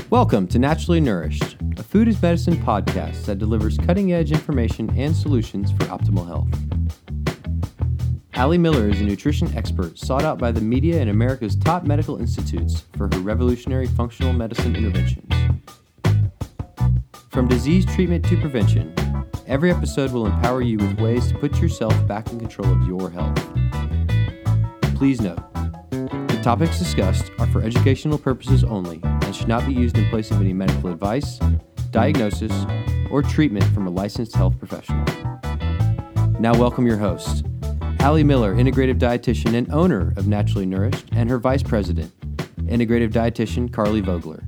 Welcome to Naturally Nourished, a food is medicine podcast that delivers cutting-edge information and solutions for optimal health. Allie Miller is a nutrition expert sought out by the media and America's top medical institutes for her revolutionary functional medicine interventions. From disease treatment to prevention, every episode will empower you with ways to put yourself back in control of your health. Please note, the topics discussed are for educational purposes only and should not be used in place of any medical advice, diagnosis, or treatment from a licensed health professional. Now welcome your host, Allie Miller, integrative dietitian and owner of Naturally Nourished, and her vice president, integrative dietitian Carly Vogler.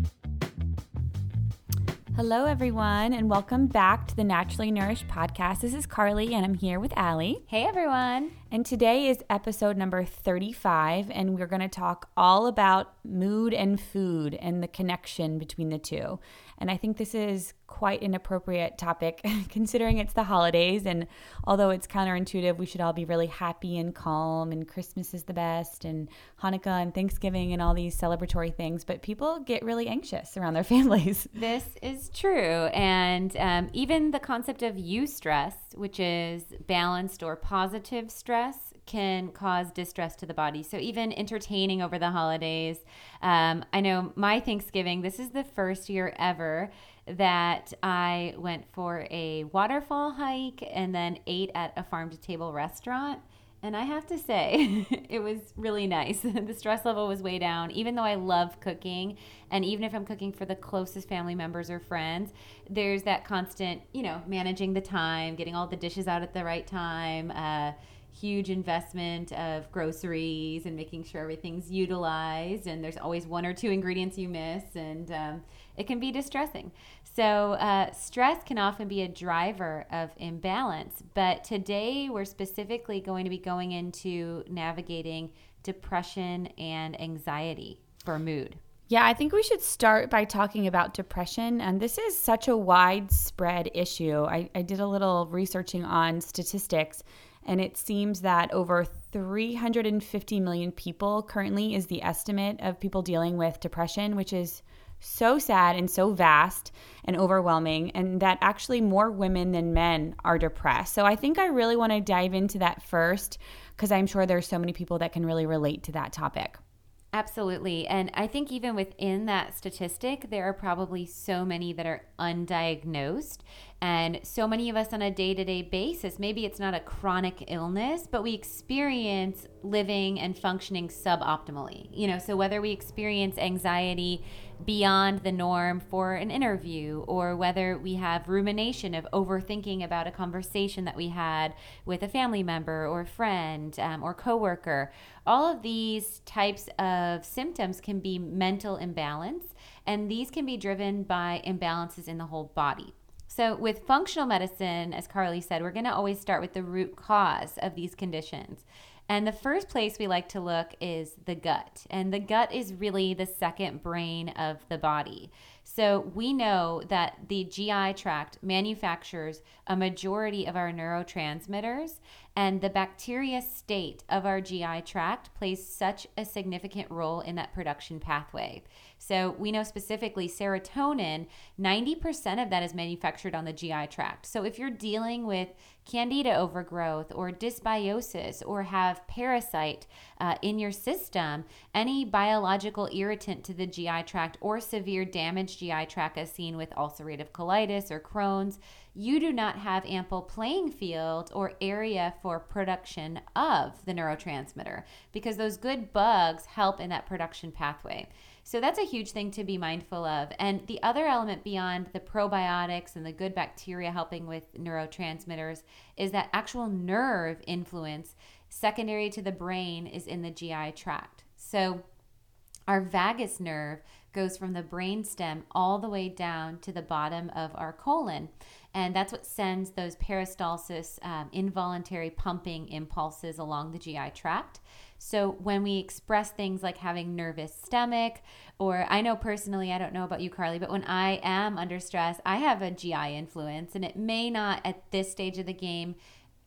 Hello, everyone, and welcome back to the Naturally Nourished podcast. This is Carly, and I'm here with Allie. Hey, everyone. And today is episode number 35, and we're going to talk all about mood and food and the connection between the two. And I think this is quite an appropriate topic considering it's the holidays, and although it's counterintuitive, we should all be really happy and calm, and Christmas is the best, and Hanukkah and Thanksgiving and all these celebratory things, but people get really anxious around their families. This is true, and even the concept of eustress, which is balanced or positive stress, can cause distress to the body. So even entertaining over the holidays, I know my Thanksgiving, this is the first year ever that I went for a waterfall hike and then ate at a farm-to-table restaurant. And I have to say, it was really nice. The stress level was way down, even though I love cooking. And even if I'm cooking for the closest family members or friends, there's that constant, managing the time, getting all the dishes out at the right time, huge investment of groceries and making sure everything's utilized. And there's always one or two ingredients you miss. And it can be distressing. So stress can often be a driver of imbalance. But today we're specifically going to be going into navigating depression and anxiety for mood. Yeah, I think we should start by talking about depression. And this is such a widespread issue. I did a little researching on statistics, and it seems that over 350 million people currently is the estimate of people dealing with depression, which is so sad and so vast and overwhelming, and that actually more women than men are depressed. So I think I really want to dive into that first because I'm sure there's so many people that can really relate to that topic. Absolutely. And I think even within that statistic, there are probably so many that are undiagnosed. And so many of us on a day-to-day basis, maybe it's not a chronic illness, but we experience living and functioning suboptimally. So whether we experience anxiety beyond the norm for an interview, or whether we have rumination of overthinking about a conversation that we had with a family member or friend or coworker, all of these types of symptoms can be mental imbalance, and these can be driven by imbalances in the whole body. So with functional medicine, as Carly said, we're going to always start with the root cause of these conditions. And the first place we like to look is the gut. And the gut is really the second brain of the body. So we know that the GI tract manufactures a majority of our neurotransmitters, and the bacteria state of our GI tract plays such a significant role in that production pathway. So we know specifically serotonin, 90% of that is manufactured on the GI tract. So if you're dealing with candida overgrowth or dysbiosis or have parasite in your system, any biological irritant to the GI tract or severe damaged GI tract as seen with ulcerative colitis or Crohn's, you do not have ample playing field or area for production of the neurotransmitter because those good bugs help in that production pathway. So that's a huge thing to be mindful of. And the other element beyond the probiotics and the good bacteria helping with neurotransmitters is that actual nerve influence secondary to the brain is in the GI tract. So our vagus nerve goes from the brainstem all the way down to the bottom of our colon. And that's what sends those peristalsis, involuntary pumping impulses along the GI tract. So when we express things like having nervous stomach, or I know personally, I don't know about you, Carly, but when I am under stress, I have a GI influence, and it may not at this stage of the game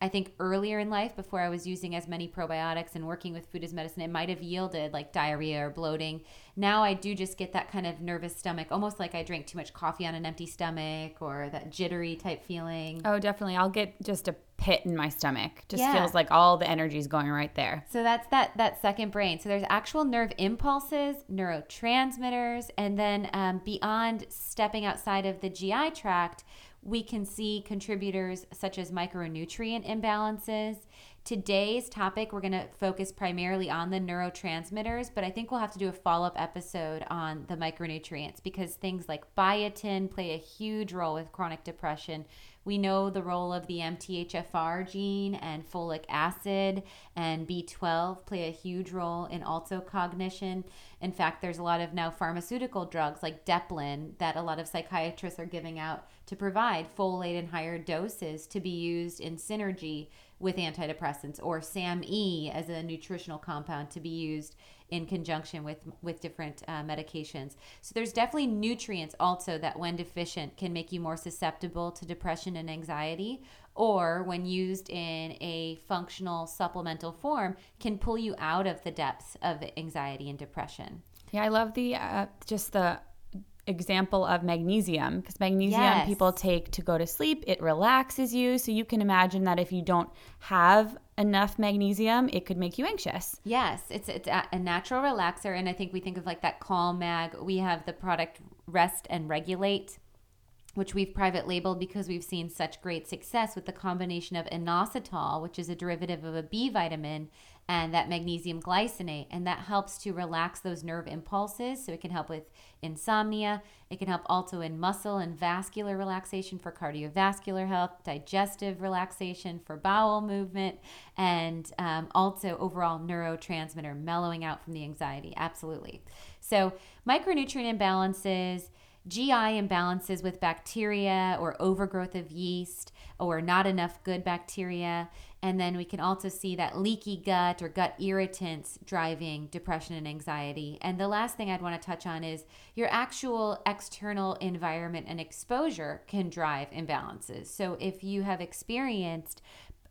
I think earlier in life, before I was using as many probiotics and working with food as medicine, it might have yielded like diarrhea or bloating. Now I do just get that kind of nervous stomach, almost like I drank too much coffee on an empty stomach, or that jittery type feeling. Oh, definitely. I'll get just a pit in my stomach. Just Yeah. feels like all the energy is going right there. So that's that second brain. So there's actual nerve impulses, neurotransmitters, and then beyond stepping outside of the GI tract, we can see contributors such as micronutrient imbalances. Today's topic, we're going to focus primarily on the neurotransmitters, but I think we'll have to do a follow-up episode on the micronutrients because things like biotin play a huge role with chronic depression. We know the role of the MTHFR gene and folic acid and B12 play a huge role in also cognition. In fact, there's a lot of now pharmaceutical drugs like Deplin that a lot of psychiatrists are giving out to provide folate in higher doses to be used in synergy with antidepressants, or SAMe as a nutritional compound to be used in conjunction with different medications. So there's definitely nutrients also that when deficient can make you more susceptible to depression and anxiety, or when used in a functional supplemental form can pull you out of the depths of anxiety and depression. Yeah, I love the just the example of magnesium, because magnesium Yes. people take to go to sleep. It relaxes you. So you can imagine that if you don't have enough magnesium, it could make you anxious. Yes, it's a natural relaxer, and I think we think of like that Calm Mag. We have the product Rest and Regulate, which we've private labeled because we've seen such great success with the combination of inositol, which is a derivative of a B vitamin, and that magnesium glycinate, and that helps to relax those nerve impulses. So it can help with insomnia. It can help also in muscle and vascular relaxation for cardiovascular health, digestive relaxation for bowel movement, and also overall neurotransmitter mellowing out from the anxiety. Absolutely. So micronutrient imbalances, GI imbalances with bacteria or overgrowth of yeast or not enough good bacteria. And then we can also see that leaky gut or gut irritants driving depression and anxiety. And the last thing I'd want to touch on is your actual external environment and exposure can drive imbalances. So if you have experienced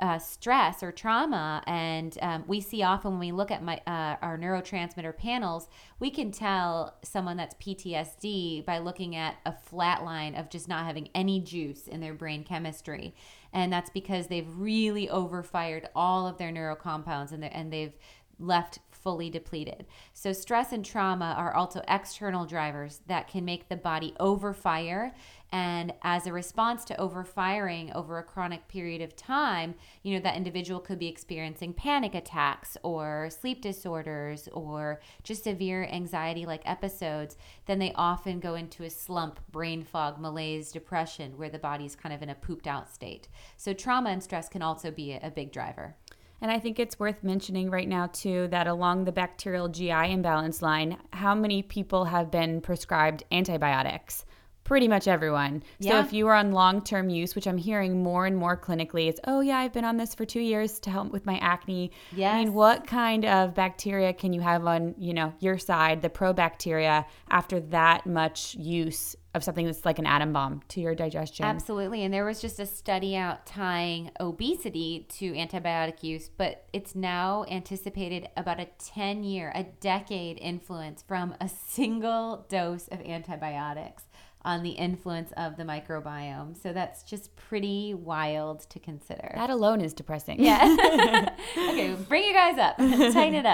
stress or trauma, and we see often when we look at our neurotransmitter panels, we can tell someone that's PTSD by looking at a flat line of just not having any juice in their brain chemistry. And that's because they've really overfired all of their neurocompounds and they've left fully depleted. So stress and trauma are also external drivers that can make the body overfire. And as a response to overfiring over a chronic period of time, you know, that individual could be experiencing panic attacks or sleep disorders or just severe anxiety-like episodes. Then they often go into a slump, brain fog, malaise, depression, where the body's kind of in a pooped out state. So trauma and stress can also be a big driver. And I think it's worth mentioning right now, too, that along the bacterial GI imbalance line, how many people have been prescribed antibiotics? Pretty much everyone. Yeah. So if you are on long-term use, which I'm hearing more and more clinically, it's, oh, yeah, I've been on this for 2 years to help with my acne. Yes. I mean, what kind of bacteria can you have on, you know, your side, the probacteria, after that much use of something that's like an atom bomb to your digestion? Absolutely. And there was just a study out tying obesity to antibiotic use, but it's now anticipated about a 10-year, a decade influence from a single dose of antibiotics on the influence of the microbiome. So that's just pretty wild to consider. That alone is depressing. Yeah. Okay, bring you guys up. Tighten it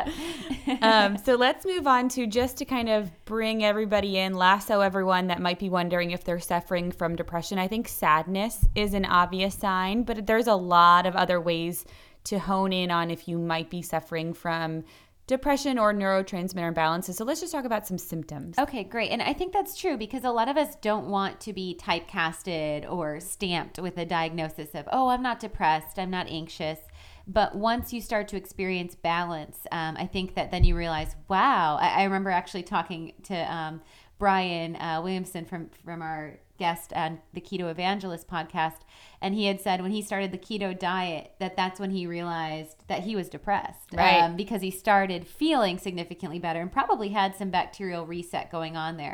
up. So let's move on to, just to kind of bring everybody in, lasso everyone that might be wondering if they're suffering from depression. I think sadness is an obvious sign, but there's a lot of other ways to hone in on if you might be suffering from depression or neurotransmitter imbalances. So let's just talk about some symptoms. Okay, great. And I think that's true because a lot of us don't want to be typecasted or stamped with a diagnosis of, oh, I'm not depressed, I'm not anxious. But once you start to experience balance, I think that then you realize, wow. I remember actually talking to Brian Williamson from our guest on the Keto Evangelist podcast, and he had said when he started the keto diet that's when he realized that he was depressed, right? Because he started feeling significantly better and probably had some bacterial reset going on there.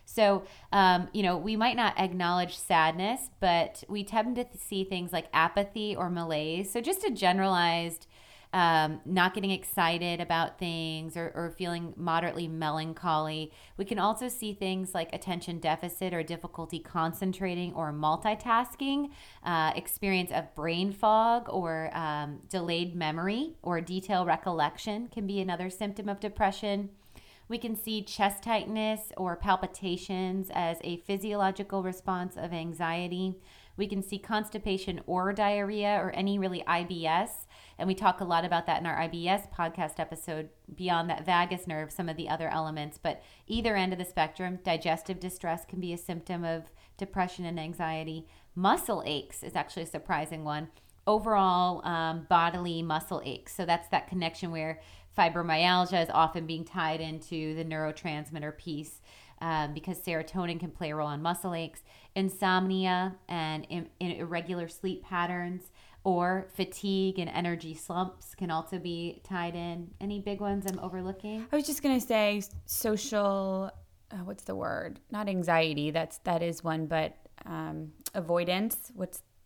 So, we might not acknowledge sadness, but we tend to see things like apathy or malaise. So just a generalized not getting excited about things or feeling moderately melancholy. We can also see things like attention deficit or difficulty concentrating or multitasking, experience of brain fog or delayed memory or detail recollection can be another symptom of depression. We can see chest tightness or palpitations as a physiological response of anxiety. We can see constipation or diarrhea or any really IBS. And we talk a lot about that in our IBS podcast episode, beyond that vagus nerve, some of the other elements. But either end of the spectrum, digestive distress can be a symptom of depression and anxiety. Muscle aches is actually a surprising one. Overall, bodily muscle aches. So that's that connection where fibromyalgia is often being tied into the neurotransmitter piece. Because serotonin can play a role in muscle aches, insomnia and irregular sleep patterns, or fatigue and energy slumps can also be tied in. Any big ones I'm overlooking? I was just going to say social, what's the word? Not anxiety, that is one, but avoidance.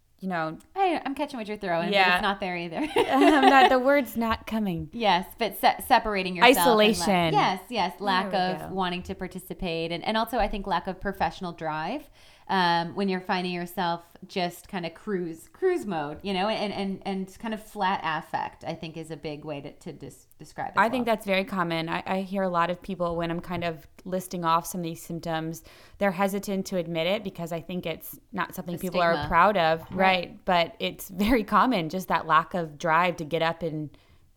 I'm catching what you're throwing, but it's not there either. The word's not coming. Yes, but separating yourself. Isolation. Yes. Lack of wanting to participate. And also, I think, lack of professional drive. When you're finding yourself just kind of cruise mode, and kind of flat affect, I think is a big way to describe it. I think that's very common. I hear a lot of people, when I'm kind of listing off some of these symptoms, they're hesitant to admit it because I think it's not something people are proud of. Right. But it's very common, just that lack of drive to get up and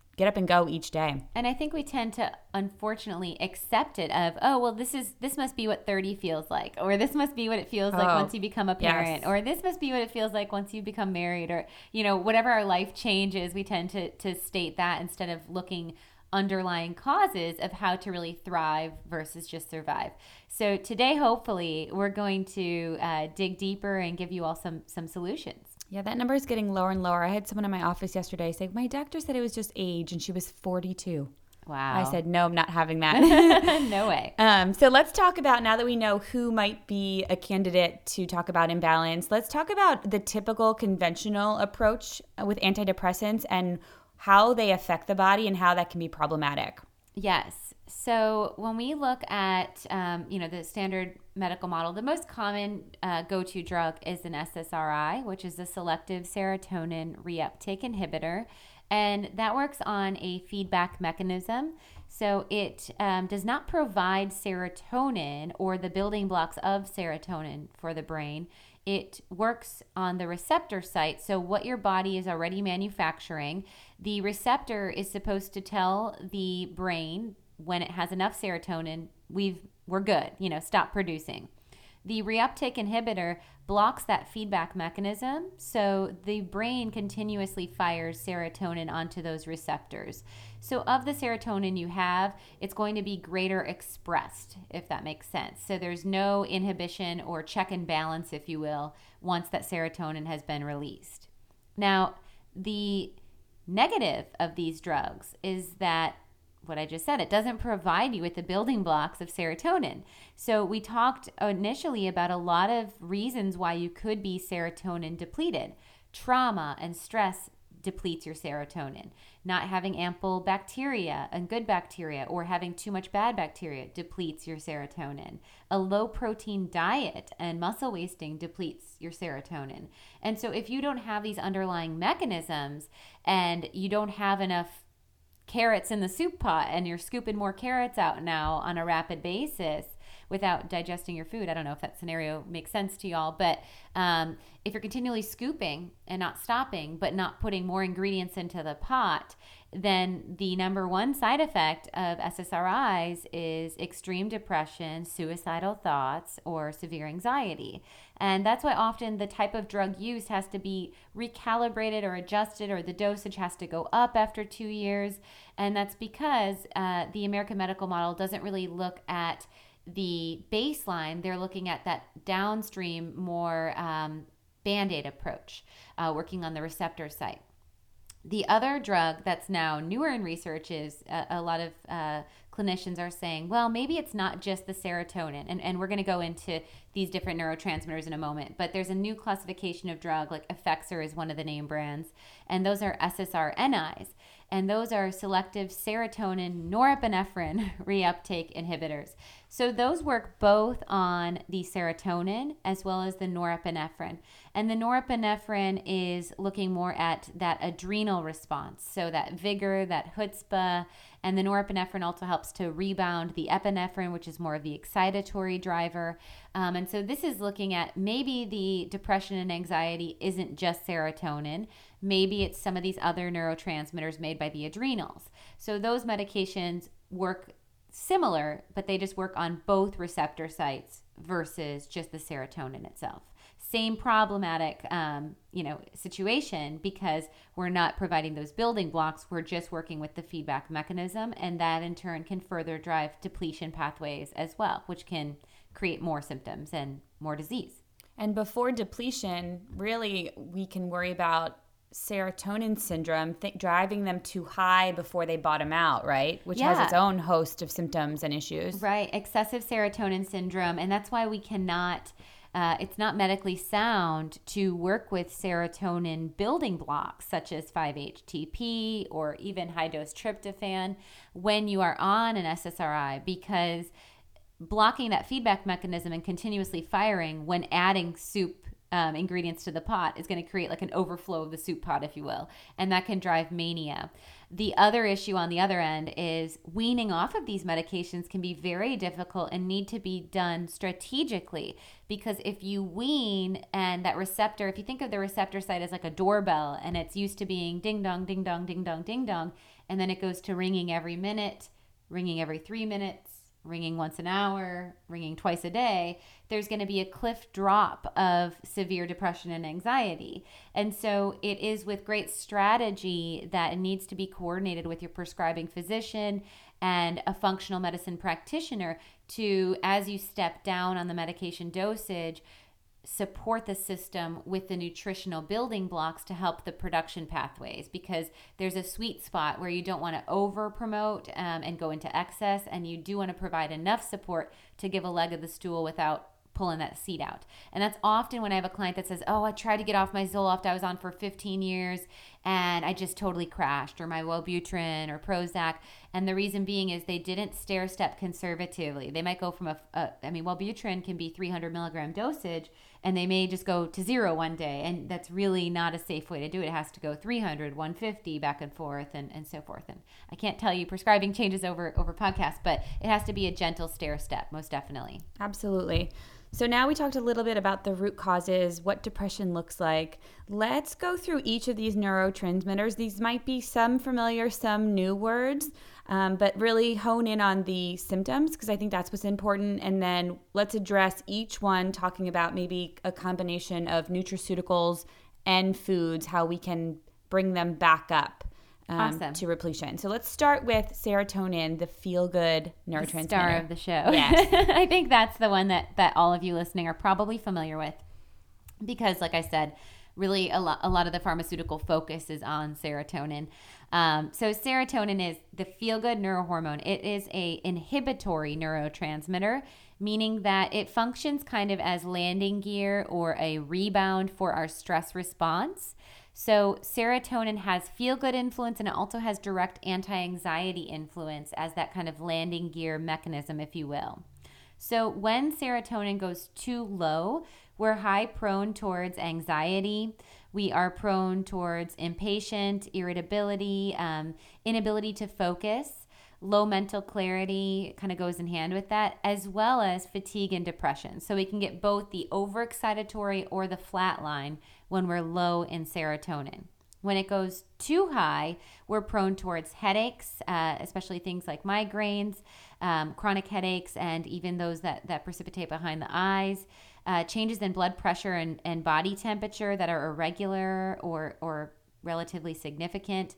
go each day. And I think we tend to unfortunately accept it of, this must be what 30 feels like, or this must be what it feels like once you become a parent, or this must be what it feels like once you become married, or, whatever our life changes, we tend to state that instead of looking underlying causes of how to really thrive versus just survive. So today, hopefully, we're going to dig deeper and give you all some solutions. Yeah, that number is getting lower and lower. I had someone in my office yesterday say, my doctor said it was just age, and she was 42. Wow. I said, no, I'm not having that. No way. So let's talk about, now that we know who might be a candidate to talk about imbalance, let's talk about the typical conventional approach with antidepressants and how they affect the body and how that can be problematic. Yes. So when we look at, the standard medical model, the most common go-to drug is an SSRI, which is a selective serotonin reuptake inhibitor. And that works on a feedback mechanism. So it does not provide serotonin or the building blocks of serotonin for the brain. It works on the receptor site. So what your body is already manufacturing, the receptor is supposed to tell the brain when it has enough serotonin, we're good, stop producing. The reuptake inhibitor blocks that feedback mechanism, so the brain continuously fires serotonin onto those receptors. So of the serotonin you have, it's going to be greater expressed, if that makes sense. So there's no inhibition or check and balance, if you will, once that serotonin has been released. Now, the negative of these drugs is that what I just said, it doesn't provide you with the building blocks of serotonin. So we talked initially about a lot of reasons why you could be serotonin depleted. Trauma and stress depletes your serotonin. Not having ample bacteria and good bacteria, or having too much bad bacteria, depletes your serotonin. A low protein diet and muscle wasting depletes your serotonin. And so if you don't have these underlying mechanisms and you don't have enough carrots in the soup pot and you're scooping more carrots out now on a rapid basis without digesting your food. I don't know if that scenario makes sense to y'all, but if you're continually scooping and not stopping, but not putting more ingredients into the pot, then the number one side effect of SSRIs is extreme depression, suicidal thoughts, or severe anxiety. And that's why often the type of drug use has to be recalibrated or adjusted, or the dosage has to go up after 2 years. And that's because the American medical model doesn't really look at the baseline. They're looking at that downstream, more Band-Aid approach, working on the receptor site. The other drug that's now newer in research is a lot of clinicians are saying, well, maybe it's not just the serotonin. And we're going to go into these different neurotransmitters in a moment. But there's a new classification of drug, like Effexor is one of the name brands. And those are SSRNIs. And those are selective serotonin norepinephrine reuptake inhibitors. So those work both on the serotonin as well as the norepinephrine. And the norepinephrine is looking more at that adrenal response. So that vigor, that chutzpah, and the norepinephrine also helps to rebound the epinephrine, which is more of the excitatory driver. And so this is looking at maybe the depression and anxiety isn't just serotonin. Maybe it's some of these other neurotransmitters made by the adrenals. So those medications work similar, but they just work on both receptor sites versus just the serotonin itself. Same problematic, situation, because we're not providing those building blocks. We're just working with the feedback mechanism, and that in turn can further drive depletion pathways as well, which can create more symptoms and more disease. And before depletion, really, we can worry about serotonin syndrome, driving them too high before they bottom out, right? Which has its own host of symptoms and issues. Right, excessive serotonin syndrome. And that's why we cannot... it's not medically sound to work with serotonin building blocks such as 5-HTP or even high-dose tryptophan when you are on an SSRI, because blocking that feedback mechanism and continuously firing when adding soup ingredients to the pot is going to create like an overflow of the soup pot, if you will, and that can drive mania. The other issue on the other end is weaning off of these medications can be very difficult and need to be done strategically, because if you wean and that receptor, if you think of the receptor site as like a doorbell and it's used to being ding dong, ding dong, ding dong, ding dong, and then it goes to ringing every minute, ringing every 3 minutes, ringing once an hour, ringing twice a day, there's going to be a cliff drop of severe depression and anxiety. And so it is with great strategy that it needs to be coordinated with your prescribing physician and a functional medicine practitioner to, as you step down on the medication dosage, support the system with the nutritional building blocks to help the production pathways, because there's a sweet spot where you don't want to over promote and go into excess, and you do want to provide enough support to give a leg of the stool without pulling that seat out. And that's often when I have a client that says, oh, I tried to get off my Zoloft I was on for 15 years and I just totally crashed, or my Wellbutrin or Prozac. And the reason being is they didn't stair step conservatively. They might go from Wellbutrin can be 300 milligram dosage, and they may just go to 0 one day. And that's really not a safe way to do it. It has to go 300, 150 back and forth and so forth. And I can't tell you prescribing changes over podcasts, but it has to be a gentle stair step, most definitely. Absolutely. So now we talked a little bit about the root causes, what depression looks like. Let's go through each of these neurotransmitters. These might be some familiar, some new words, but really hone in on the symptoms, because I think that's what's important. And then let's address each one, talking about maybe a combination of nutraceuticals and foods, how we can bring them back up. Awesome. To repletion. So let's start with serotonin, the feel-good neurotransmitter. The star of the show. Yes. I think that's the one that all of you listening are probably familiar with, because like I said, really a lot of the pharmaceutical focus is on serotonin. So serotonin is the feel-good neurohormone. It is a inhibitory neurotransmitter, meaning that it functions kind of as landing gear or a rebound for our stress response. So serotonin has feel-good influence, and it also has direct anti-anxiety influence as that kind of landing gear mechanism, if you will. So when serotonin goes too low, we're high prone towards anxiety. We are prone towards impatient, irritability, inability to focus. Low mental clarity kind of goes in hand with that, as well as fatigue and depression. So we can get both the overexcitatory or the flat line when we're low in serotonin. When it goes too high, we're prone towards headaches, especially things like migraines, chronic headaches, and even those that precipitate behind the eyes, changes in blood pressure and body temperature that are irregular or relatively significant,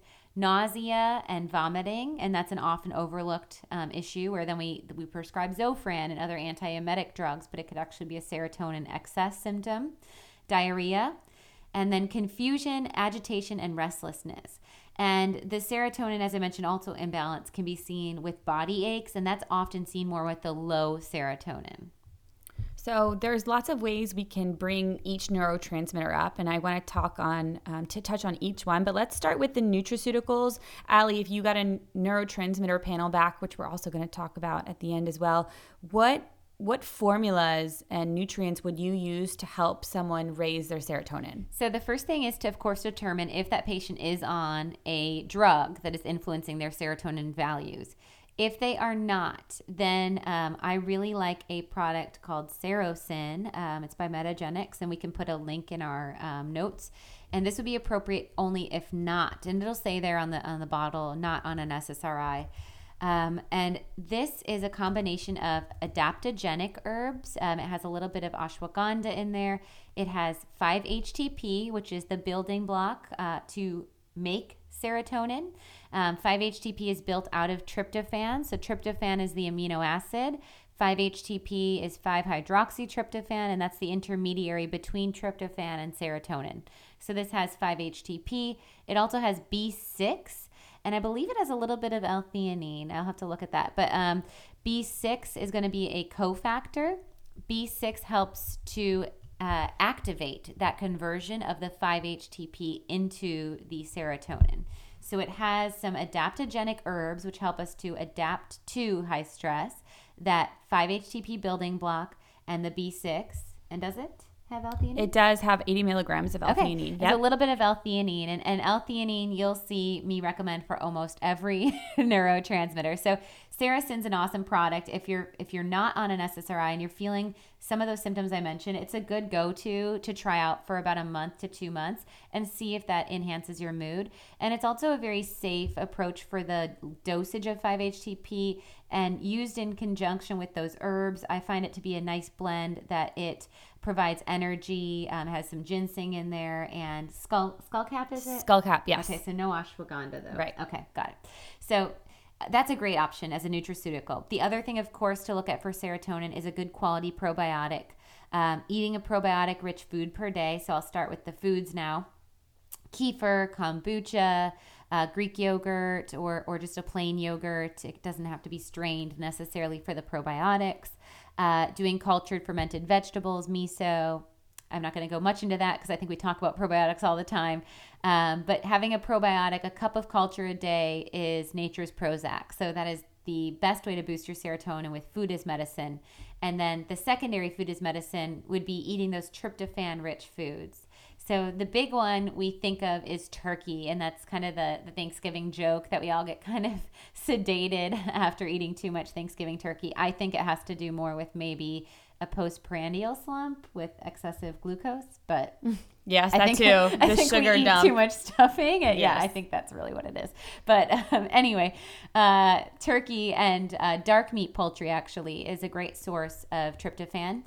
nausea and vomiting, and that's an often overlooked issue, where then we prescribe Zofran and other antiemetic drugs, but it could actually be a serotonin excess symptom, diarrhea, and then confusion, agitation, and restlessness. And the serotonin, as I mentioned, also imbalance can be seen with body aches, and that's often seen more with the low serotonin. So there's lots of ways we can bring each neurotransmitter up, and I want to talk on to touch on each one. But let's start with the nutraceuticals. Allie, if you got a neurotransmitter panel back, which we're also going to talk about at the end as well, what formulas and nutrients would you use to help someone raise their serotonin? So the first thing is to, of course, determine if that patient is on a drug that is influencing their serotonin values. If they are not, then I really like a product called Serosyn. It's by Metagenics, and we can put a link in our notes. And this would be appropriate only if not, and it'll say there on the bottle, not on an SSRI. And this is a combination of adaptogenic herbs. It has a little bit of ashwagandha in there. It has 5-HTP, which is the building block to make serotonin. 5-HTP is built out of tryptophan. So tryptophan is the amino acid. 5-HTP is 5-hydroxytryptophan, and that's the intermediary between tryptophan and serotonin. So this has 5-HTP. It also has B6, and I believe it has a little bit of L-theanine. I'll have to look at that. But B6 is going to be a cofactor. B6 helps to activate that conversion of the 5-HTP into the serotonin. So it has some adaptogenic herbs, which help us to adapt to high stress, that 5-HTP building block, and the B6. And does it have L-theanine? It does have 80 milligrams of L-theanine. Okay. Yep. There's a little bit of L-theanine, and L-theanine you'll see me recommend for almost every neurotransmitter. So Serosyn's an awesome product. If you're not on an SSRI and you're feeling some of those symptoms I mentioned, it's a good go-to to try out for about a month to 2 months and see if that enhances your mood. And it's also a very safe approach for the dosage of 5-HTP, and used in conjunction with those herbs, I find it to be a nice blend that it provides energy, has some ginseng in there, and skullcap, is it? Skullcap, yes. Okay, so no ashwagandha though. Right. Okay, got it. So that's a great option as a nutraceutical. The other thing, of course, to look at for serotonin is a good quality probiotic. Eating a probiotic-rich food per day. So I'll start with the foods now. Kefir, kombucha, Greek yogurt, or just a plain yogurt. It doesn't have to be strained necessarily for the probiotics. Doing cultured fermented vegetables, miso. I'm not going to go much into that because I think we talk about probiotics all the time. But having a probiotic, a cup of culture a day is nature's Prozac. So that is the best way to boost your serotonin with food as medicine. And then the secondary food as medicine would be eating those tryptophan-rich foods. So the big one we think of is turkey, and that's kind of the Thanksgiving joke that we all get kind of sedated after eating too much Thanksgiving turkey. I think it has to do more with maybe a postprandial slump with excessive glucose, but yes, I that think, too. I The think sugar we eat dump. too much stuffing. And yeah, Yes. I think that's really what it is. But anyway, turkey and dark meat poultry actually is a great source of tryptophan,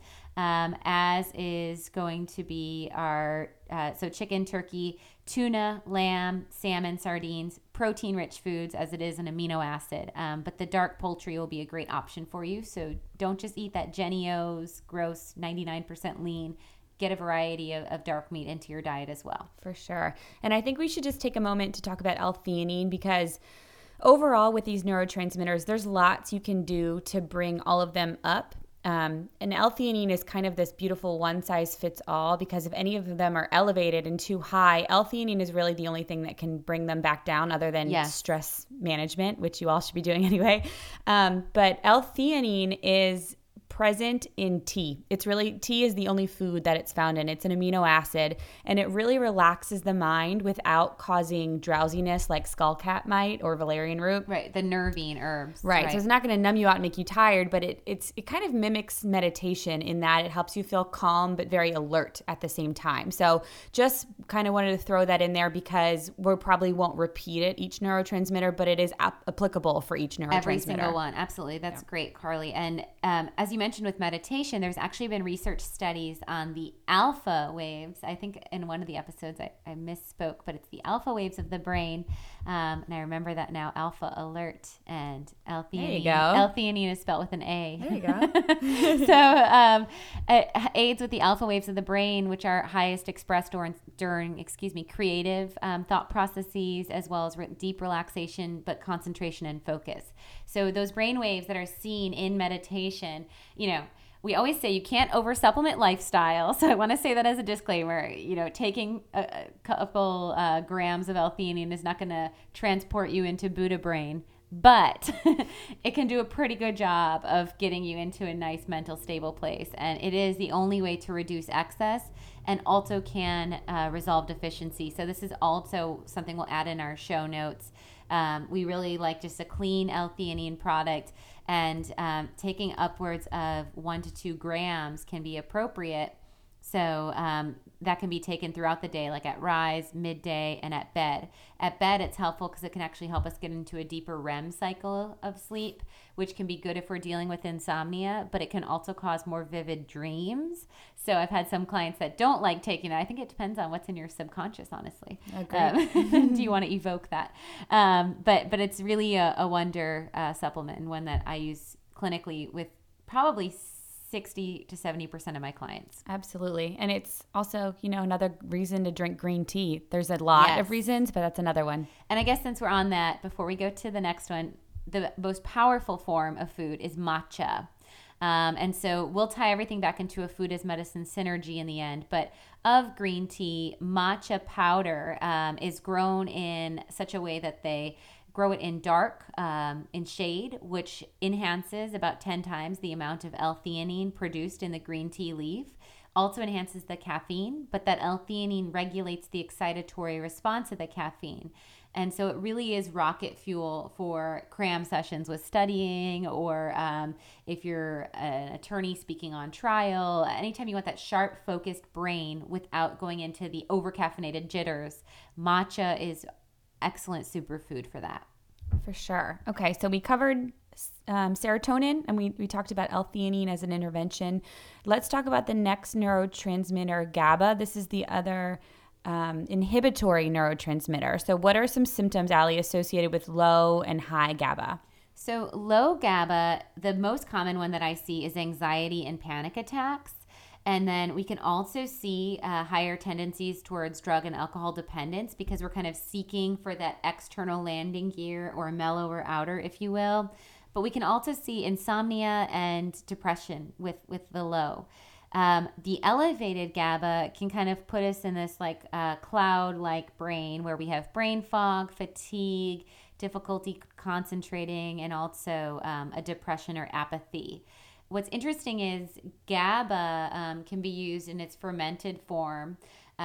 as is going to be our so chicken, turkey, tuna, lamb, salmon, sardines, protein-rich foods as it is an amino acid. But the dark poultry will be a great option for you. So don't just eat that Jennie-O's gross 99% lean. Get a variety of dark meat into your diet as well. For sure. And I think we should just take a moment to talk about L-theanine, because overall with these neurotransmitters, there's lots you can do to bring all of them up. And L-theanine is kind of this beautiful one-size-fits-all, because if any of them are elevated and too high, L-theanine is really the only thing that can bring them back down, other than stress management, which you all should be doing anyway. But L-theanine is present in tea. Tea is the only food that it's found in. It's an amino acid, and it really relaxes the mind without causing drowsiness like skullcap might or valerian root. Right, the nervine herbs. Right. So it's not going to numb you out and make you tired, but it kind of mimics meditation in that it helps you feel calm but very alert at the same time. So just kind of wanted to throw that in there because we probably won't repeat it each neurotransmitter, but it is applicable for each neurotransmitter. Every single one. Absolutely. That's great, Carly. And as you mentioned with meditation, there's actually been research studies on the alpha waves. I think in one of the episodes I misspoke, but it's the alpha waves of the brain And I remember that now, alpha alert and L-theanine. There you go. L-theanine is spelled with an A. There you go. So it aids with the alpha waves of the brain, which are highest expressed during creative thought processes, as well as deep relaxation, but concentration and focus. So those brain waves that are seen in meditation, we always say you can't over supplement lifestyle. So I want to say that as a disclaimer. Taking a couple grams of L-theanine is not going to transport you into Buddha brain, but it can do a pretty good job of getting you into a nice mental stable place. And it is the only way to reduce excess and also can resolve deficiency. So this is also something we'll add in our show notes. We really like just a clean L-theanine product, and taking upwards of 1 to 2 grams can be appropriate. So that can be taken throughout the day, like at rise, midday, and at bed. At bed, it's helpful because it can actually help us get into a deeper REM cycle of sleep, which can be good if we're dealing with insomnia, but it can also cause more vivid dreams. So I've had some clients that don't like taking it. I think it depends on what's in your subconscious, honestly. Do you want to evoke that? But it's really a wonder supplement, and one that I use clinically with probably 60 to 70% of my clients. Absolutely. And it's also, another reason to drink green tea. There's a lot of reasons, but that's another one. And I guess since we're on that, before we go to the next one, the most powerful form of food is matcha. And so we'll tie everything back into a food as medicine synergy in the end. But of green tea, matcha powder is grown in such a way that they grow it in dark, in shade, which enhances about 10 times the amount of L-theanine produced in the green tea leaf. Also enhances the caffeine, but that L-theanine regulates the excitatory response of the caffeine. And so it really is rocket fuel for cram sessions with studying, or if you're an attorney speaking on trial, anytime you want that sharp, focused brain without going into the over-caffeinated jitters, matcha is excellent superfood for that. For sure. Okay, so we covered serotonin, and we talked about L-theanine as an intervention. Let's talk about the next neurotransmitter, GABA. This is the other inhibitory neurotransmitter. So what are some symptoms, Allie, associated with low and high GABA? So low GABA, the most common one that I see is anxiety and panic attacks. And then we can also see higher tendencies towards drug and alcohol dependence, because we're kind of seeking for that external landing gear, or mellower outer, if you will. But we can also see insomnia and depression with the low. The elevated GABA can kind of put us in this cloud-like brain, where we have brain fog, fatigue, difficulty concentrating, and also a depression or apathy. What's interesting is GABA can be used in its fermented form,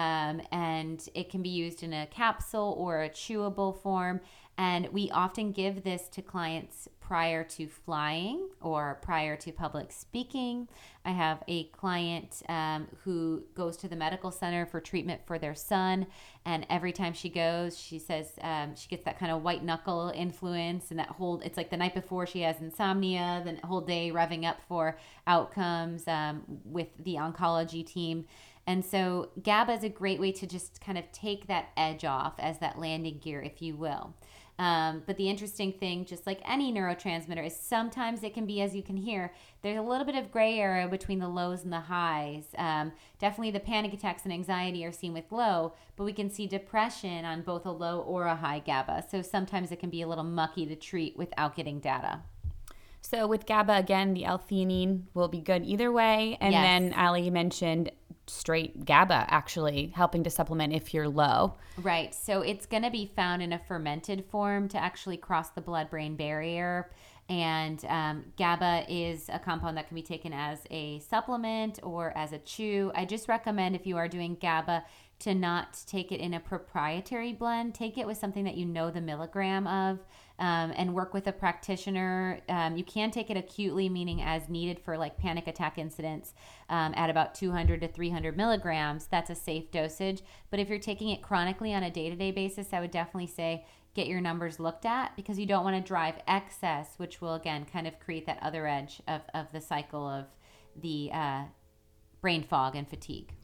and it can be used in a capsule or a chewable form. And we often give this to clients prior to flying or prior to public speaking. I have a client who goes to the medical center for treatment for their son. And every time she goes, she says she gets that kind of white knuckle influence, and it's like the night before she has insomnia, the whole day revving up for outcomes with the oncology team. And so GABA is a great way to just kind of take that edge off as that landing gear, if you will. But the interesting thing, just like any neurotransmitter, is sometimes it can be, as you can hear, there's a little bit of gray area between the lows and the highs. Definitely the panic attacks and anxiety are seen with low, but we can see depression on both a low or a high GABA. So sometimes it can be a little mucky to treat without getting data. So with GABA, again, the L-theanine will be good either way. And then Allie mentioned straight GABA actually helping to supplement if you're low. Right. So it's going to be found in a fermented form to actually cross the blood-brain barrier. And GABA is a compound that can be taken as a supplement or as a chew. I just recommend, if you are doing GABA, to not take it in a proprietary blend. Take it with something that you know the milligram of, and work with a practitioner. You can take it acutely, meaning as needed for like panic attack incidents, at about 200 to 300 milligrams. That's a safe dosage. But if you're taking it chronically on a day-to-day basis, I would definitely say get your numbers looked at, because you don't want to drive excess, which will, again, kind of create that other edge of the cycle of the brain fog and fatigue.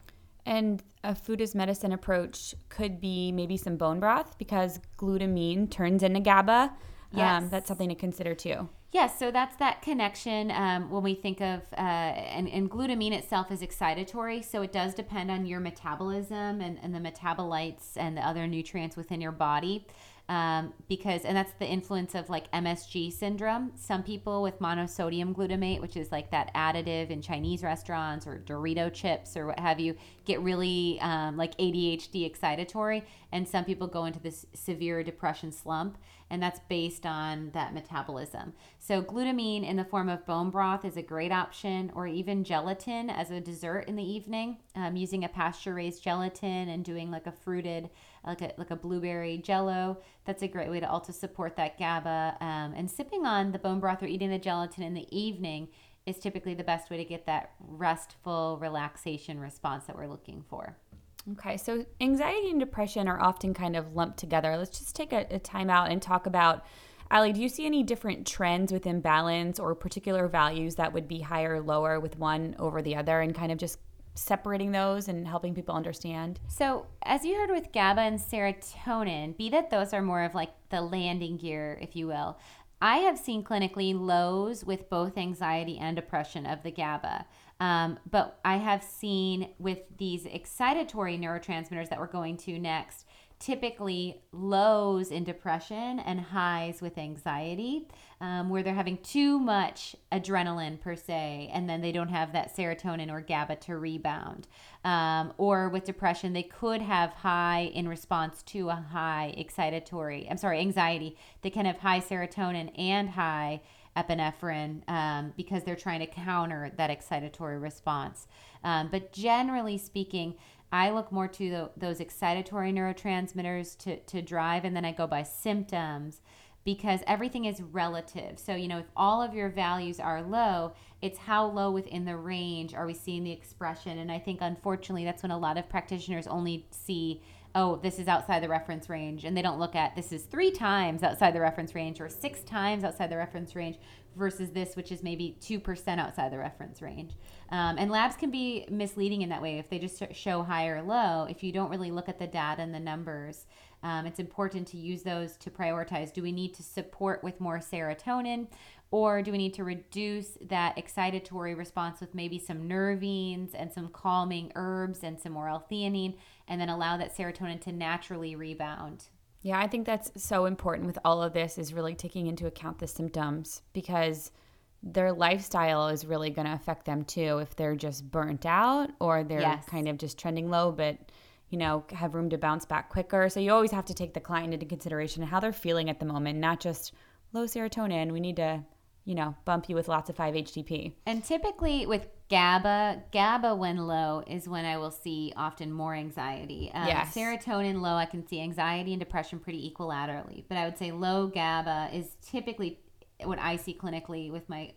And a food as medicine approach could be maybe some bone broth because glutamine turns into GABA. Yes. That's something to consider too. Yes, so that's that connection when we think of, and glutamine itself is excitatory, so it does depend on your metabolism and the metabolites and the other nutrients within your body. And that's the influence of like MSG syndrome. Some people with monosodium glutamate, which is like that additive in Chinese restaurants or Dorito chips or what have you, get really like ADHD excitatory. And some people go into this severe depression slump, and that's based on that metabolism. So glutamine in the form of bone broth is a great option, or even gelatin as a dessert in the evening, using a pasture-raised gelatin and doing like a fruited, like a blueberry jello. That's a great way to also support that GABA. And sipping on the bone broth or eating the gelatin in the evening is typically the best way to get that restful relaxation response that we're looking for. Okay, so anxiety and depression are often kind of lumped together. Let's just take a time out and talk about, Allie, do you see any different trends within balance or particular values that would be higher or lower with one over the other, and kind of just separating those and helping people understand? So as you heard with GABA and serotonin, be that those are more of like the landing gear, if you will, I have seen clinically lows with both anxiety and depression of the GABA. But I have seen with these excitatory neurotransmitters that we're going to next, typically lows in depression and highs with anxiety, where they're having too much adrenaline per se, and then they don't have that serotonin or GABA to rebound. Or with depression, they could have high in response to a high anxiety. They can have high serotonin and high epinephrine because they're trying to counter that excitatory response. But generally speaking, I look more to those excitatory neurotransmitters to drive, and then I go by symptoms because everything is relative. So, if all of your values are low, it's how low within the range are we seeing the expression. And I think, unfortunately, that's when a lot of practitioners only see, oh, this is outside the reference range, and they don't look at this is 3 times outside the reference range or 6 times outside the reference range versus this, which is maybe 2% outside the reference range. And labs can be misleading in that way. If they just show high or low, if you don't really look at the data and the numbers, it's important to use those to prioritize. Do we need to support with more serotonin, or do we need to reduce that excitatory response with maybe some nervines and some calming herbs and some more L-theanine, and then allow that serotonin to naturally rebound? Yeah, I think that's so important with all of this, is really taking into account the symptoms, because their lifestyle is really going to affect them too. If they're just burnt out, or they're kind of just trending low, but have room to bounce back quicker. So you always have to take the client into consideration and how they're feeling at the moment, not just low serotonin. We need to, bump you with lots of 5-HTP. And typically with GABA when low is when I will see often more anxiety. Yes. Serotonin low, I can see anxiety and depression pretty equilaterally. But I would say low GABA is typically what I see clinically with my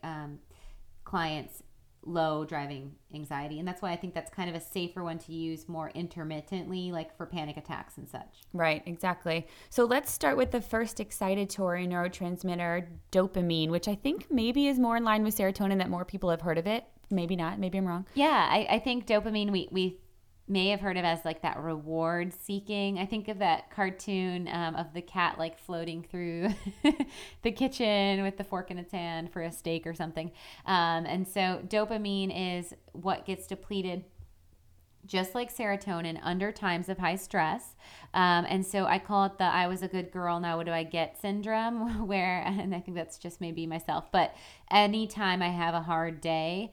clients, low driving anxiety. And that's why I think that's kind of a safer one to use more intermittently, like for panic attacks and such. Right, exactly. So let's start with the first excitatory neurotransmitter, dopamine, which I think maybe is more in line with serotonin, that more people have heard of it. Maybe not. Maybe I'm wrong. Yeah, I think dopamine we may have heard of as like that reward seeking. I think of that cartoon of the cat like floating through the kitchen with the fork in its hand for a steak or something. And so dopamine is what gets depleted just like serotonin under times of high stress. And so I call it the I was a good girl, now what do I get syndrome, where, and I think that's just maybe myself, but anytime I have a hard day,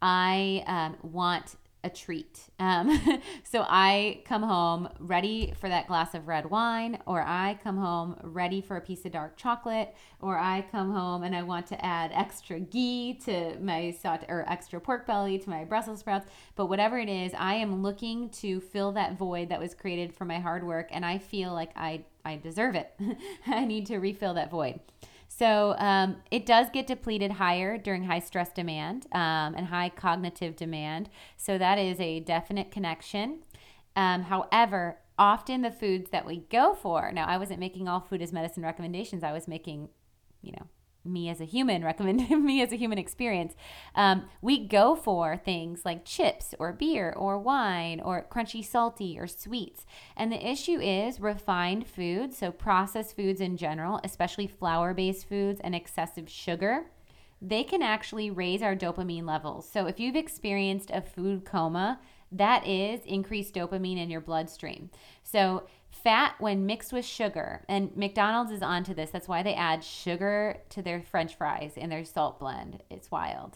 I want a treat. So I come home ready for that glass of red wine, or I come home ready for a piece of dark chocolate, or I come home and I want to add extra ghee to my or extra pork belly to my Brussels sprouts. But whatever it is, I am looking to fill that void that was created from my hard work, and I feel like I deserve it. I need to refill that void. So it does get depleted higher during high stress demand and high cognitive demand. So that is a definite connection. However, often the foods that we go for, now I wasn't making all food as medicine recommendations. I was making, me as a human, recommend me as a human experience, we go for things like chips or beer or wine or crunchy, salty or sweets. And the issue is refined foods, so processed foods in general, especially flour-based foods and excessive sugar, they can actually raise our dopamine levels. So if you've experienced a food coma, that is increased dopamine in your bloodstream. So fat, when mixed with sugar, and McDonald's is onto this. That's why they add sugar to their French fries in their salt blend. It's wild.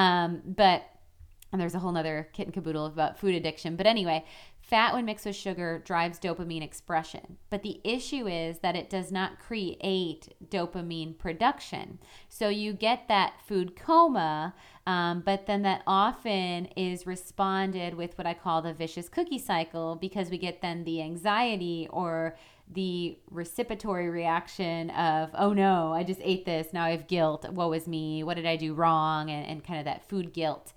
And there's a whole nother kit and caboodle about food addiction. But anyway, fat when mixed with sugar drives dopamine expression. But the issue is that it does not create dopamine production. So you get that food coma, but then that often is responded with what I call the vicious cookie cycle, because we get then the anxiety or the reciprocatory reaction of, oh no, I just ate this. Now I have guilt. Woe is me. What did I do wrong? And kind of that food guilt.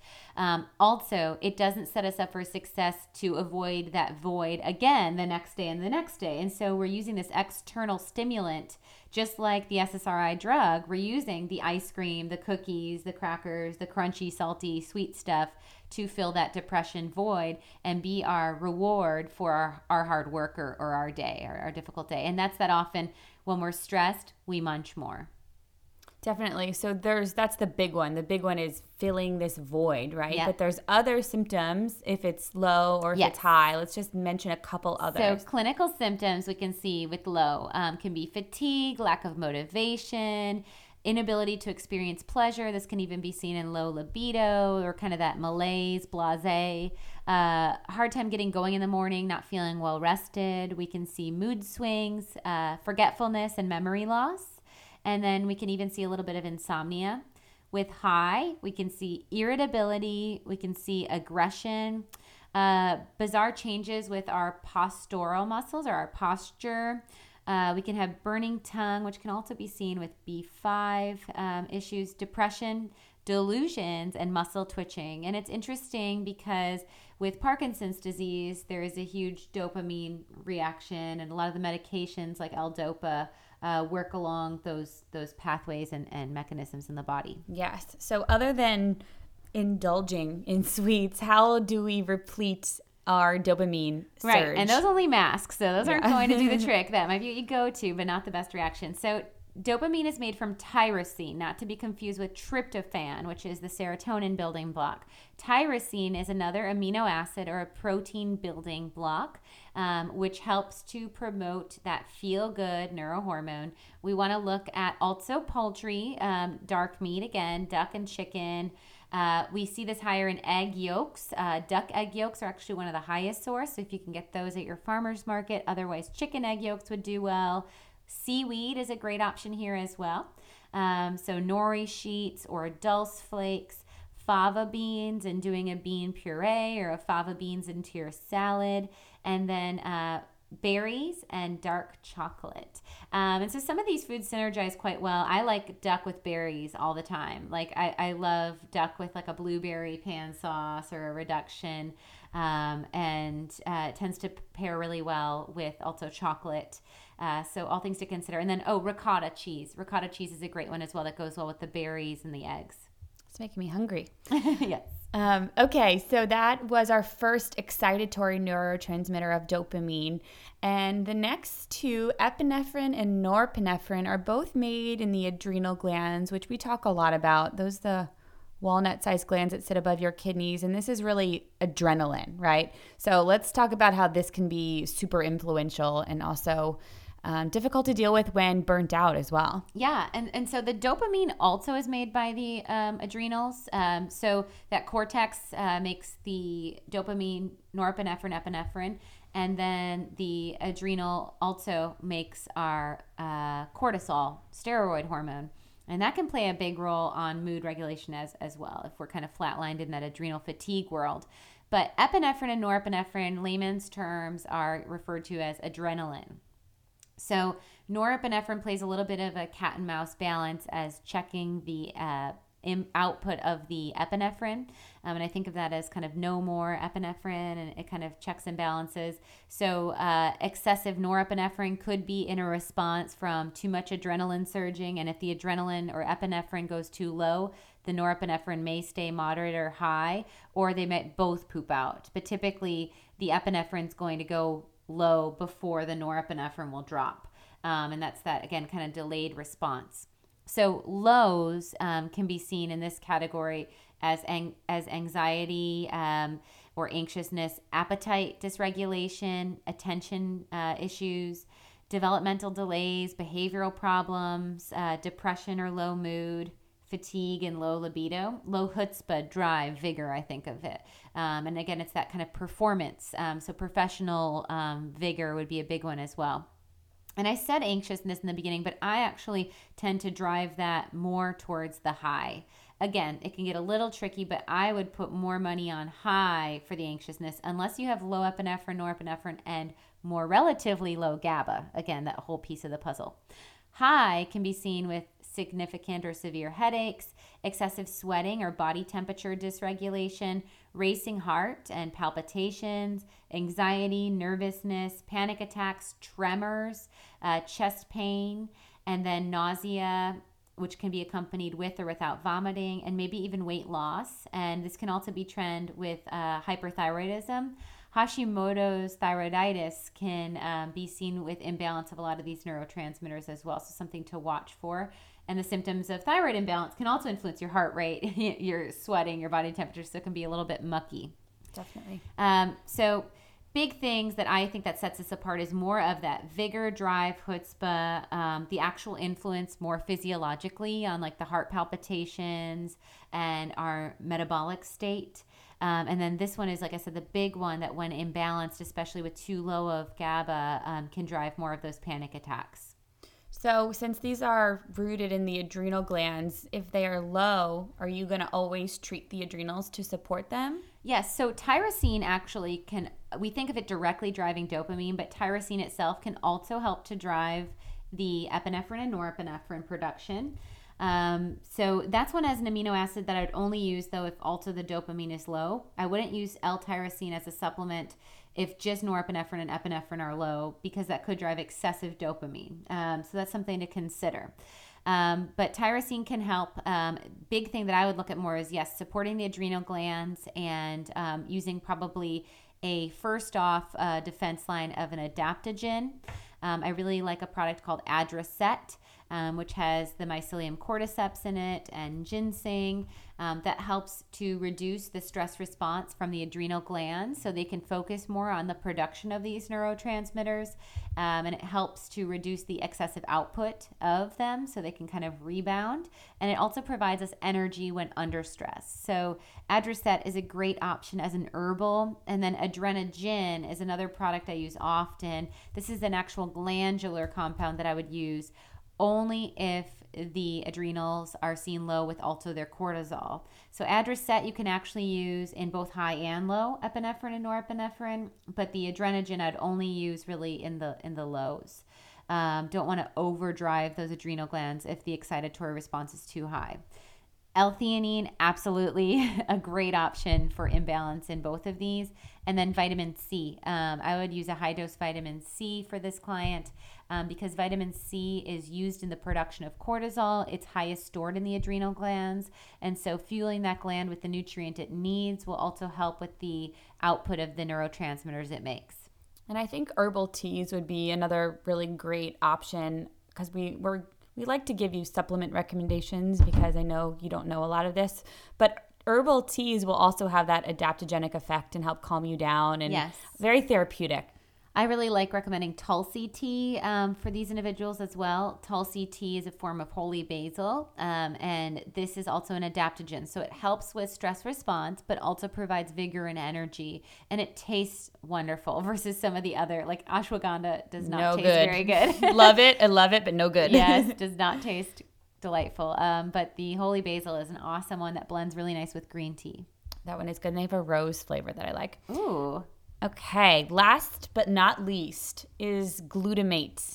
Also, it doesn't set us up for success to avoid that void again the next day and the next day. And so we're using this external stimulant, just like the SSRI drug. We're using the ice cream, the cookies, the crackers, the crunchy, salty, sweet stuff to fill that depression void and be our reward for our hard work or our day, or our difficult day. And that's that often when we're stressed, we munch more. Definitely. So that's the big one. The big one is filling this void, right? Yeah. But there's other symptoms if it's low or if it's high. Let's just mention a couple others. So clinical symptoms we can see with low can be fatigue, lack of motivation, inability to experience pleasure. This can even be seen in low libido or kind of that malaise, blasé. Hard time getting going in the morning, not feeling well rested. We can see mood swings, forgetfulness, and memory loss. And then we can even see a little bit of insomnia. With high, we can see irritability, we can see aggression, bizarre changes with our postural muscles or our posture. We can have burning tongue, which can also be seen with B5 issues, depression, delusions, and muscle twitching. And it's interesting because with Parkinson's disease, there is a huge dopamine reaction, and a lot of the medications like L-Dopa work along those pathways and mechanisms in the body. Yes. So other than indulging in sweets, how do we replete our dopamine surge? Right, and those only mask, so those aren't going to do the trick. That might be what you go to, but not the best reaction. So dopamine is made from tyrosine, not to be confused with tryptophan, which is the serotonin building block. Tyrosine is another amino acid or a protein building block, which helps to promote that feel-good neurohormone. We want to look at also poultry, dark meat, again, duck and chicken. We see this higher in egg yolks. Duck egg yolks are actually one of the highest source, so if you can get those at your farmer's market. Otherwise, chicken egg yolks would do well. Seaweed is a great option here as well. So nori sheets or dulse flakes, fava beans, and doing a bean puree or a fava beans into your salad, and then berries and dark chocolate. And so some of these foods synergize quite well. I like duck with berries all the time. Like I love duck with like a blueberry pan sauce or a reduction, and it tends to pair really well with also chocolate. So all things to consider. And then, ricotta cheese. Ricotta cheese is a great one as well that goes well with the berries and the eggs. It's making me hungry. Yes. Okay, so that was our first excitatory neurotransmitter of dopamine. And the next two, epinephrine and norepinephrine, are both made in the adrenal glands, which we talk a lot about. Those are the walnut-sized glands that sit above your kidneys, and this is really adrenaline, right? So let's talk about how this can be super influential and also difficult to deal with when burnt out as well. Yeah, and so the dopamine also is made by the adrenals. So that cortex makes the dopamine, norepinephrine, epinephrine, and then the adrenal also makes our cortisol, steroid hormone. And that can play a big role on mood regulation as well, if we're kind of flatlined in that adrenal fatigue world. But epinephrine and norepinephrine, layman's terms, are referred to as adrenaline. So norepinephrine plays a little bit of a cat and mouse balance as checking the output of the epinephrine. And I think of that as kind of no more epinephrine, and it kind of checks and balances. So excessive norepinephrine could be in a response from too much adrenaline surging. And if the adrenaline or epinephrine goes too low, the norepinephrine may stay moderate or high, or they might both poop out. But typically, the epinephrine is going to go low before the norepinephrine will drop. And that's that, again, kind of delayed response. So lows can be seen in this category as anxiety or anxiousness, appetite dysregulation, attention issues, developmental delays, behavioral problems, depression or low mood, fatigue and low libido, low chutzpah, drive, vigor, I think of it. And again, it's that kind of performance. So professional vigor would be a big one as well. And I said anxiousness in the beginning, but I actually tend to drive that more towards the high. Again, it can get a little tricky, but I would put more money on high for the anxiousness unless you have low epinephrine, norepinephrine, and more relatively low GABA. Again, that whole piece of the puzzle. High can be seen with significant or severe headaches, excessive sweating or body temperature dysregulation, racing heart and palpitations, anxiety, nervousness, panic attacks, tremors, chest pain, and then nausea, which can be accompanied with or without vomiting, and maybe even weight loss. And this can also be trend with hyperthyroidism. Hashimoto's thyroiditis can be seen with imbalance of a lot of these neurotransmitters as well, so something to watch for. And the symptoms of thyroid imbalance can also influence your heart rate, your sweating, your body temperature, so it can be a little bit mucky. Definitely. So big things that I think that sets us apart is more of that vigor, drive, chutzpah, the actual influence more physiologically on like the heart palpitations and our metabolic state. And then this one is, like I said, the big one that when imbalanced, especially with too low of GABA, can drive more of those panic attacks. So since these are rooted in the adrenal glands, if they are low, are you going to always treat the adrenals to support them? Yes. So tyrosine actually we think of it directly driving dopamine, but tyrosine itself can also help to drive the epinephrine and norepinephrine production. So that's one as an amino acid that I would only use though if also the dopamine is low. I wouldn't use L-tyrosine as a supplement if just norepinephrine and epinephrine are low, because that could drive excessive dopamine. So that's something to consider. But tyrosine can help. Big thing that I would look at more is, yes, supporting the adrenal glands and using probably a first off defense line of an adaptogen. I really like a product called Adricet, which has the Mycelium cordyceps in it and ginseng. That helps to reduce the stress response from the adrenal glands so they can focus more on the production of these neurotransmitters. And it helps to reduce the excessive output of them so they can kind of rebound. And it also provides us energy when under stress. So Adricet is a great option as an herbal. And then Adrenogen is another product I use often. This is an actual glandular compound that I would use only if the adrenals are seen low with also their cortisol. So Adricet you can actually use in both high and low epinephrine and norepinephrine, but the Adrenogen I'd only use really in the lows. Don't want to overdrive those adrenal glands if the excitatory response is too high. L-theanine, absolutely a great option for imbalance in both of these. And then vitamin C. I would use a high-dose vitamin C for this client because vitamin C is used in the production of cortisol. It's highest stored in the adrenal glands. And so fueling that gland with the nutrient it needs will also help with the output of the neurotransmitters it makes. And I think herbal teas would be another really great option because we like to give you supplement recommendations because I know you don't know a lot of this, but herbal teas will also have that adaptogenic effect and help calm you down and yes. Very therapeutic. I really like recommending Tulsi tea for these individuals as well. Tulsi tea is a form of holy basil, and this is also an adaptogen. So it helps with stress response, but also provides vigor and energy, and it tastes wonderful versus some of the other, like ashwagandha does not taste very good. Love it, but no good. Yes, does not taste delightful. But the holy basil is an awesome one that blends really nice with green tea. That one is good, and they have a rose flavor that I like. Ooh. Okay, last but not least is glutamate.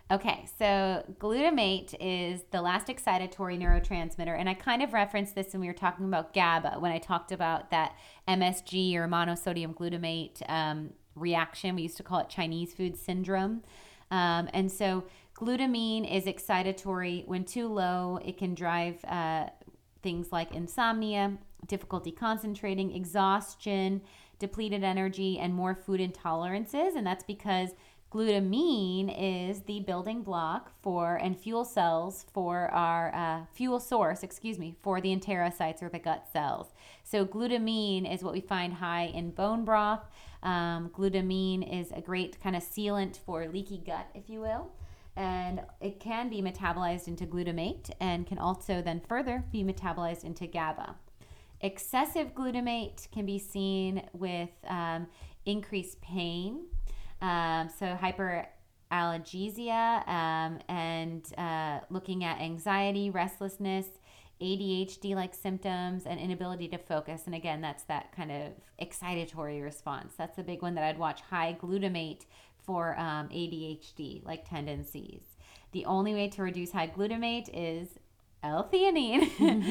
Okay, so glutamate is the last excitatory neurotransmitter. And I kind of referenced this when we were talking about GABA, when I talked about that MSG or monosodium glutamate reaction. We used to call it Chinese food syndrome. And so glutamine is excitatory. When too low, it can drive things like insomnia, difficulty concentrating, exhaustion, depleted energy, and more food intolerances. And that's because glutamine is the building block for and fuel cells for our fuel source, for the enterocytes or the gut cells. So glutamine is what we find high in bone broth. Glutamine is a great kind of sealant for leaky gut, if you will. And it can be metabolized into glutamate and can also then further be metabolized into GABA. Excessive glutamate can be seen with increased pain, so hyperalgesia, and looking at anxiety, restlessness, ADHD-like symptoms, and inability to focus. And again, that's that kind of excitatory response. That's the big one that I'd watch, high glutamate for ADHD-like tendencies. The only way to reduce high glutamate is L-theanine.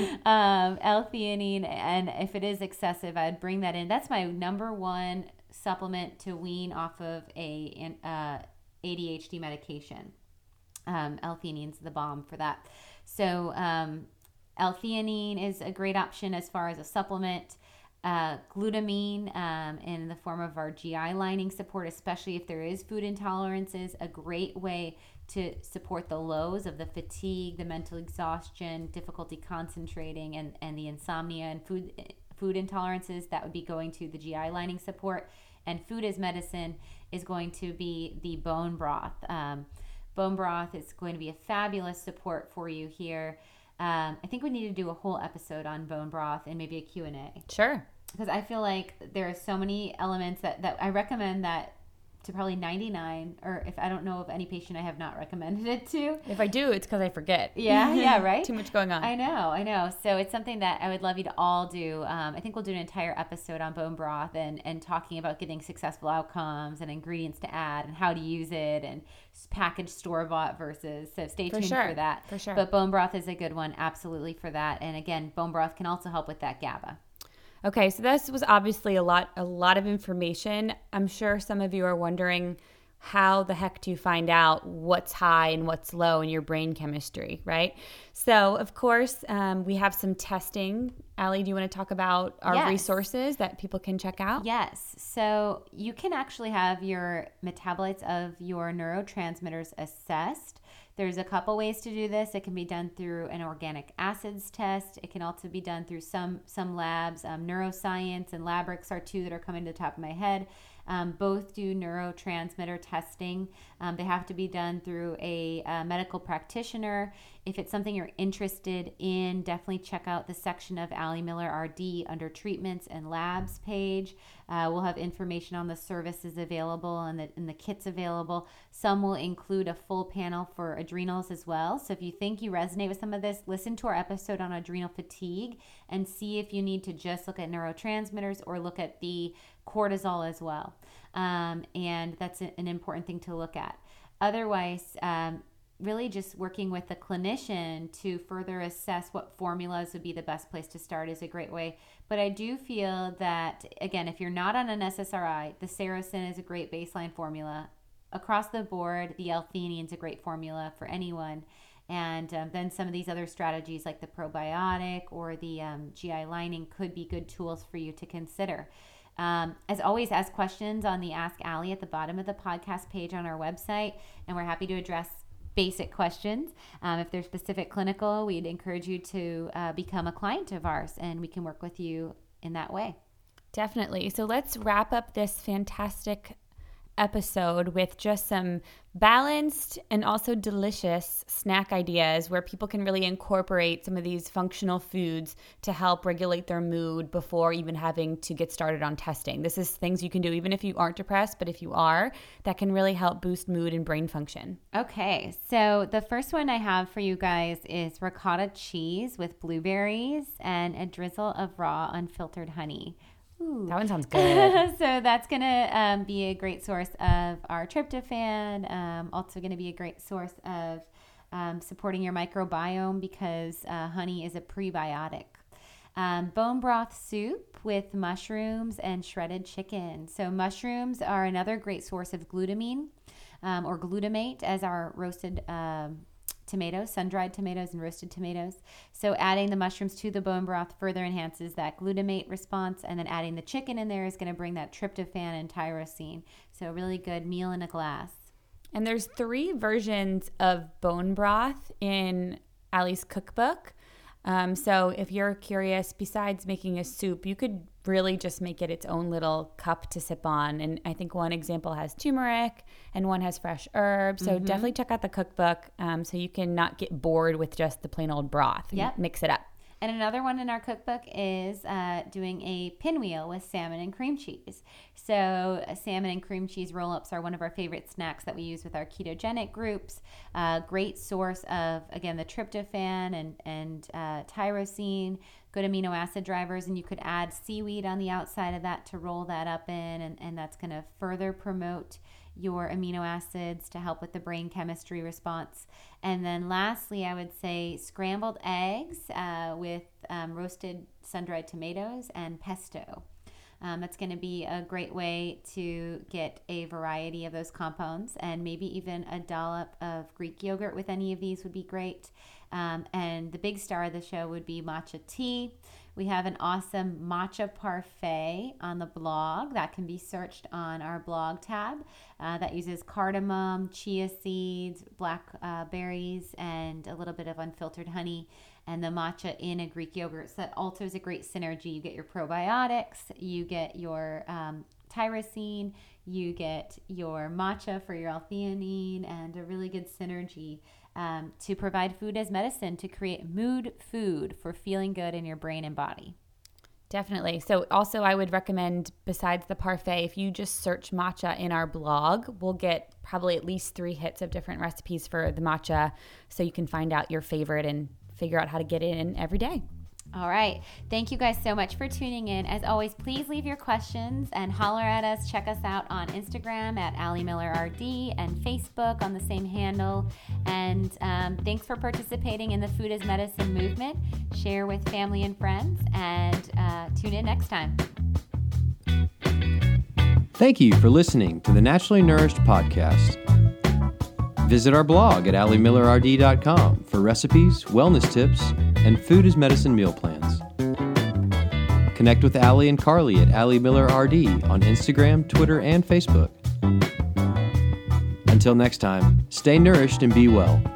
L-theanine, and if it is excessive, I'd bring that in. That's my number one supplement to wean off of a ADHD medication. L-theanine's the bomb for that. So L-theanine is a great option as far as a supplement. Glutamine in the form of our GI lining support, especially if there is food intolerances, a great way to support the lows of the fatigue, the mental exhaustion, difficulty concentrating, and the insomnia and food intolerances. That would be going to the GI lining support. And food as medicine is going to be the bone broth. Bone broth is going to be a fabulous support for you here. I think we need to do a whole episode on bone broth and maybe a Q&A. Sure. Because I feel like there are so many elements that I recommend that to probably 99, or if I don't know of any patient I have not recommended it to. If I do, it's because I forget. Yeah, right? Too much going on. I know. So it's something that I would love you to all do. I think we'll do an entire episode on bone broth and talking about getting successful outcomes and ingredients to add and how to use it and packaged store-bought versus. So stay tuned for that. For sure. But bone broth is a good one, absolutely, for that. And again, bone broth can also help with that GABA. Okay, so this was obviously a lot of information. I'm sure some of you are wondering, how the heck do you find out what's high and what's low in your brain chemistry, right? So, of course, we have some testing. Allie, do you want to talk about our resources that people can check out? Yes. So you can actually have your metabolites of your neurotransmitters assessed. There's a couple ways to do this. It can be done through an organic acids test. It can also be done through some labs. Neuroscience and Labrix are two that are coming to the top of my head. Both do neurotransmitter testing. They have to be done through a medical practitioner. If it's something you're interested in, definitely check out the section of Allie Miller RD under treatments and labs page. We'll have information on the services available and the kits available. Some will include a full panel for adrenals as well. So if you think you resonate with some of this, listen to our episode on adrenal fatigue and see if you need to just look at neurotransmitters or look at the cortisol as well. And that's an important thing to look at. Otherwise, really just working with the clinician to further assess what formulas would be the best place to start is a great way. But I do feel that, again, if you're not on an SSRI, the Saracen is a great baseline formula. Across the board, the L-theanine is a great formula for anyone. And then some of these other strategies like the probiotic or the GI lining could be good tools for you to consider. As always, ask questions on the Ask Allie at the bottom of the podcast page on our website, and we're happy to address basic questions. If they're specific clinical, we'd encourage you to become a client of ours, and we can work with you in that way. Definitely. So let's wrap up this fantastic episode with just some balanced and also delicious snack ideas where people can really incorporate some of these functional foods to help regulate their mood before even having to get started on testing. This is things you can do even if you aren't depressed, but if you are, that can really help boost mood and brain function. Okay, so the first one I have for you guys is ricotta cheese with blueberries and a drizzle of raw unfiltered honey. Ooh. That one sounds good. So that's going to be a great source of our tryptophan. Also going to be a great source of supporting your microbiome because honey is a prebiotic. Bone broth soup with mushrooms and shredded chicken. So mushrooms are another great source of glutamine or glutamate as our roasted tomatoes, sun-dried tomatoes and roasted tomatoes. So adding the mushrooms to the bone broth further enhances that glutamate response, and then adding the chicken in there is going to bring that tryptophan and tyrosine. So a really good meal in a glass. And there's 3 versions of bone broth in Allie's cookbook. So if you're curious, besides making a soup, you could really just make it its own little cup to sip on. And I think one example has turmeric and one has fresh herbs. So definitely check out the cookbook so you can not get bored with just the plain old broth. Yep. Mix it up. And another one in our cookbook is doing a pinwheel with salmon and cream cheese. So salmon and cream cheese roll-ups are one of our favorite snacks that we use with our ketogenic groups. Great source of, again, the tryptophan and tyrosine, good amino acid drivers. And you could add seaweed on the outside of that to roll that up in. And that's going to further promote your amino acids to help with the brain chemistry response. And then lastly, I would say scrambled eggs with roasted sun-dried tomatoes and pesto. That's going to be a great way to get a variety of those compounds, and maybe even a dollop of Greek yogurt with any of these would be great. And the big star of the show would be matcha tea. We have an awesome matcha parfait on the blog that can be searched on our blog tab that uses cardamom, chia seeds, black berries, and a little bit of unfiltered honey, and the matcha in a Greek yogurt. So that also is a great synergy. You get your probiotics, you get your tyrosine, you get your matcha for your L-theanine, and a really good synergy to provide food as medicine to create mood food for feeling good in your brain and body. Definitely. So also I would recommend, besides the parfait, if you just search matcha in our blog, we'll get probably at least 3 hits of different recipes for the matcha so you can find out your favorite and figure out how to get it in every day. All right. Thank you guys so much for tuning in. As always, please leave your questions and holler at us. Check us out on Instagram at Allie Miller RD and Facebook on the same handle. And thanks for participating in the Food as Medicine movement. Share with family and friends, and tune in next time. Thank you for listening to the Naturally Nourished Podcast. Visit our blog at alliemillerrd.com for recipes, wellness tips, and food as medicine meal plans. Connect with Allie and Carly at Allie Miller RD on Instagram, Twitter, and Facebook. Until next time, stay nourished and be well.